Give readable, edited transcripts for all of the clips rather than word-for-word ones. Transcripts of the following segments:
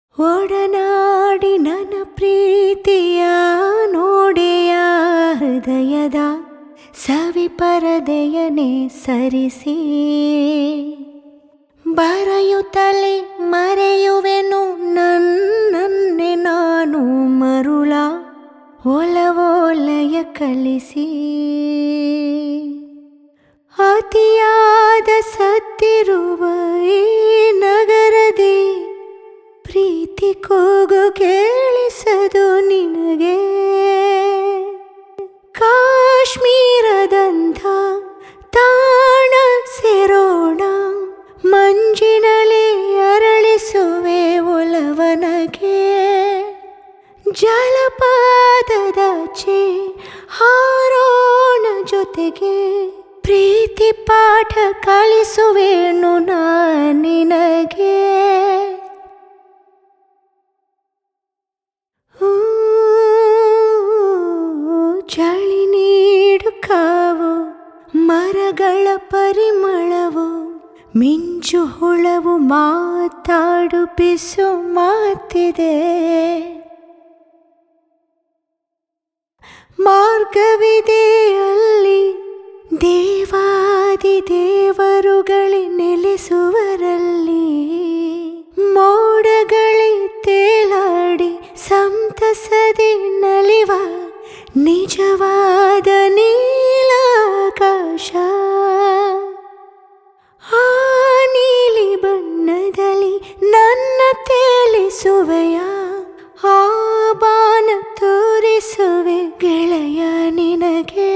ಒಡನಾಡಿ ನನ್ನ ಪ್ರೀತಿಯ ನೋಡೆಯ ಹೃದಯದ ಸವಿ ಪರದೆಯನೇ ಸರಿಸಿ ಬರೆಯುತ್ತಲೇ ಮರೆಯುವೆನು ನನ್ನನ್ನೇ ನಾನು ಮರುಳ ಒಲವೋಲಯ ಕಲಿಸಿ ಅತಿಯಾದ ಸತ್ತಿರುವ ಈ ನಗರದಿ ಪ್ರೀತಿ ಕೂಗು ಕೇಳಿಸದು ನಿನಗೆ ಕಾಶ್ಮೀರದಂಥ ತಾಣ ಸೇರೋಣ ಮಂಜಿನಲಿ ಅರಳಿಸುವೆ ಒಲವನಗೆ ಜಲಪಾತದಾಚೆ ಹಾರೋಣ ಜೊತೆಗೆ ಪ್ರೀತಿ ಪಾಠ ಕಲಿಸುವೆನು ನಿನಗೆ ಚಳಿ ನೀಡು ಕಾವು ಮರಗಳ ಪರಿಮಳವು ಮಿಂಚು ಹುಳವು ಮಾತಾಡು ಬಿಸು ಮಾತಿದೆ ಮಾರ್ಗವಿದೆ ಅಲ್ಲಿ ದೇವಾದಿ ದೇವರುಗಳೇ ನೆಲೆಸುವರಲ್ಲಿ ಮೋಡಗಳೇ ತೇಲಾಡಿ ಸಂತಸದೆ ನಲಿವ ನಿಜವಾದ ನೀಲಾಕಾಶ ಆ ನೀಲಿ ಬಣ್ಣದಲ್ಲಿ ನನ್ನ ತೇಲಿಸುವೆಯ ಆ ಬಾನ ತೋರಿಸುವೆ ಗೆಳೆಯ ನಿನಗೆ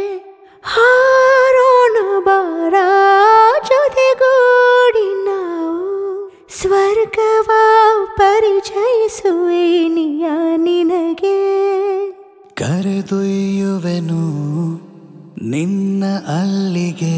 ಹಾರೋಣ ಬಾರ ಜೊತೆಗೂಡಿ ನಾವು ಸ್ವರ್ಗವ ಪರಿಚಯಿಸುವೆ ನಿಯ ನಿನಗೆ ಕರೆದೊಯ್ಯುವೆನು ನಿನ್ನ ಅಲ್ಲಿಗೆ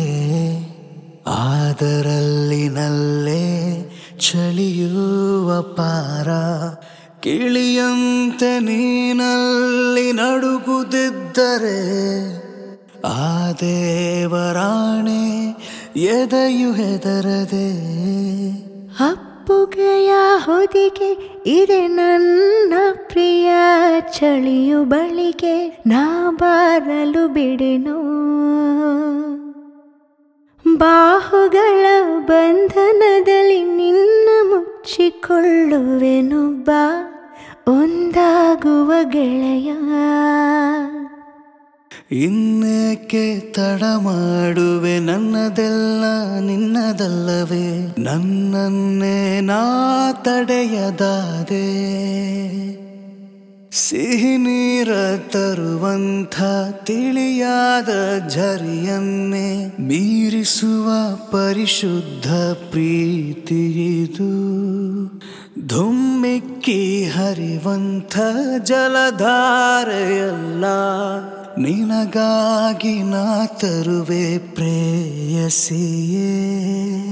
ಆದರಲ್ಲಿನಲ್ಲೇ ಚಳಿಯುವ ಪಾರ ಕಿಳಿಯಂತೆ ನೀನಲ್ಲಿ ನಡುಗುತ್ತಿದ್ದರೆ ಆ ದೇವರಾಣೆ ಎದೆಯು ಹೆದರದೆ ಅಪ್ಪುಗೆಯ ಹೊದಿಗೆ ಇದೆ ನನ್ನ ಪ್ರಿಯ ಚಳಿಯು ಬಳಿಗೆ ನಾ ಬಾರಲು ಬಿಡೆನು ಬಾಹುಗಳ ಬಂಧನದಲ್ಲಿ ನಿನ್ನ ಮುಚ್ಚಿಕೊಳ್ಳುವೆನು ಬಾ ಒಂದಾಗುವ ಗೆಳೆಯ ಇನ್ನೇಕೆ ತಡ ಮಾಡುವೆ ನನ್ನದೆಲ್ಲ ನಿನ್ನದಲ್ಲವೇ ನನ್ನನ್ನೇ ನಾ ತಡೆಯದಾದೆ ಸಿಹಿ ನೀರ ತರುವಂಥ ತಿಳಿಯಾದ ಝರಿಯನ್ನೇ ಮೀರಿಸುವ ಪರಿಶುದ್ಧ ಪ್ರೀತಿಯಿದು ಧುಮ್ಮಿಕ್ಕಿ ಹರಿವಂಥ ಜಲಧಾರೆಯಲ್ಲ ನಿನಗಾಗಿ ನಾ ತರುವೆ ಪ್ರೇಯಸಿಯೇ